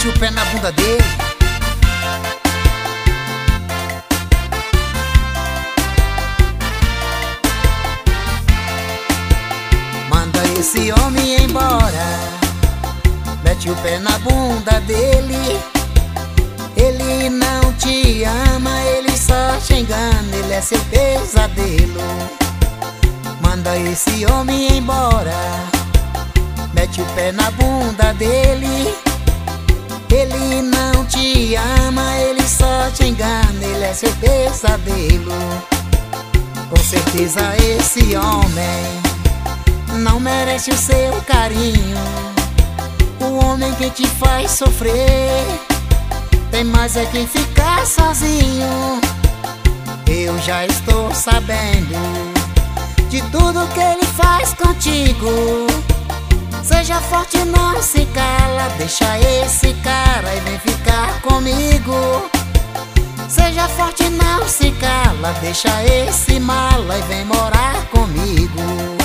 mete o pé na bunda dele. Manda esse homem embora, mete o pé na bunda dele. Ele não te ama, ele só te engana, ele é seu pesadelo. Manda esse homem embora, mete o pé na bunda dele. Ele não te ama, ele só te engana, ele é seu pesadelo. Com certeza esse homem não merece o seu carinho. O homem que te faz sofrer tem mais é que ficar sozinho. Eu já estou sabendo de tudo que ele faz contigo. Seja forte, não se cala, deixa esse cara e vem ficar comigo. Seja forte, não se cala, deixa esse mala e vem morar comigo.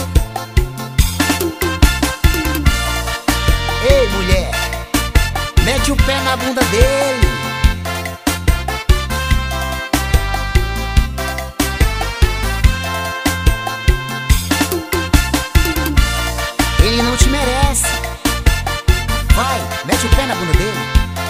Ei, mulher, mete o pé na bunda dele. Ele não te merece. Vai, mete o pé na bunda dele.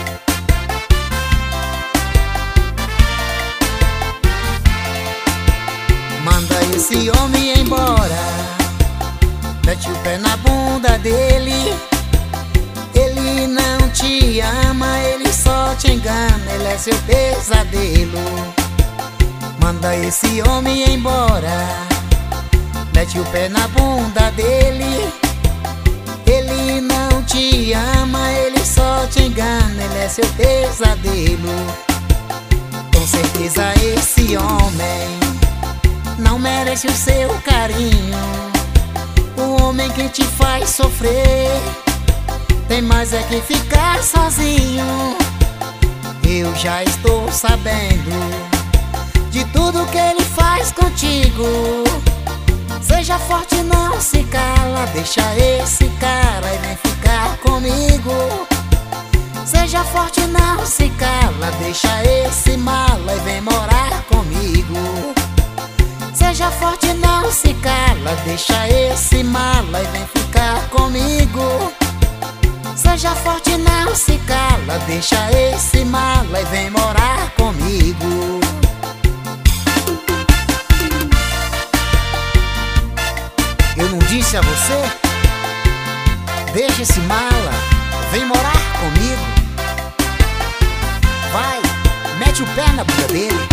Manda esse homem embora, mete o pé na bunda dele. Ele não te ama, ele só te engana, ele é seu pesadelo. Manda esse homem embora, mete o pé na bunda dele. Ele não te ama, ele só te engana, ele é seu pesadelo. Com certeza esse homem não merece o seu carinho. O homem que te faz sofrer tem mais é que ficar sozinho. Eu já estou sabendo de tudo que ele faz contigo. Seja forte, não se cala, deixa esse cara e vem ficar comigo. Seja forte, não se cala, deixa esse mala e vem morar comigo. Seja forte, não se cala, deixa esse mala e vem ficar comigo. Seja forte, não se cala, deixa esse mala e vem morar comigo. Eu não disse a você? Deixa esse mala, vem morar comigo. Vai, mete o pé na bunda dele.